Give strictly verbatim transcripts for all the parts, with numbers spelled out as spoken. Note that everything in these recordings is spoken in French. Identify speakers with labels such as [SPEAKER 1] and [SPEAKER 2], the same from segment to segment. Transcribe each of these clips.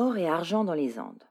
[SPEAKER 1] Or et argent dans les Andes.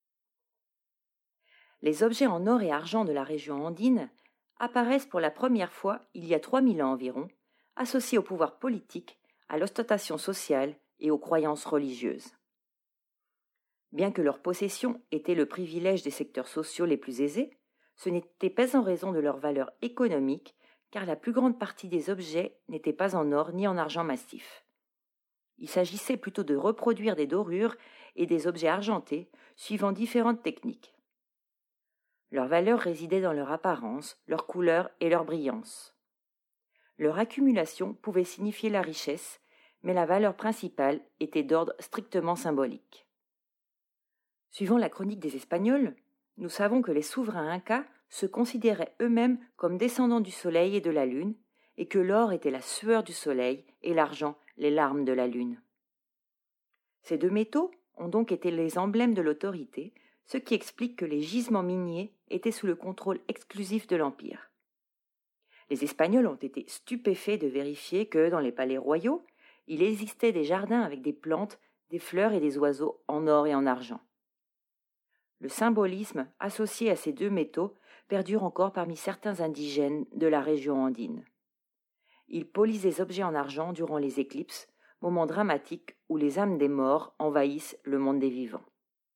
[SPEAKER 1] Les objets en or et argent de la région andine apparaissent pour la première fois il y a trois mille ans environ, associés au pouvoir politique, à l'ostentation sociale et aux croyances religieuses. Bien que leur possession était le privilège des secteurs sociaux les plus aisés, ce n'était pas en raison de leur valeur économique, car la plus grande partie des objets n'était pas en or ni en argent massif. Il s'agissait plutôt de reproduire des dorures et des objets argentés, suivant différentes techniques. Leur valeur résidait dans leur apparence, leur couleur et leur brillance. Leur accumulation pouvait signifier la richesse, mais la valeur principale était d'ordre strictement symbolique. Suivant la chronique des Espagnols, nous savons que les souverains incas se considéraient eux-mêmes comme descendants du soleil et de la lune, et que l'or était la sueur du soleil et l'argent les larmes de la lune. Ces deux métaux ont donc été les emblèmes de l'autorité, ce qui explique que les gisements miniers étaient sous le contrôle exclusif de l'Empire. Les Espagnols ont été stupéfaits de vérifier que, dans les palais royaux, il existait des jardins avec des plantes, des fleurs et des oiseaux en or et en argent. Le symbolisme associé à ces deux métaux perdure encore parmi certains indigènes de la région andine. Ils polisent les objets en argent durant les éclipses, moment dramatique où les âmes des morts envahissent le monde des vivants.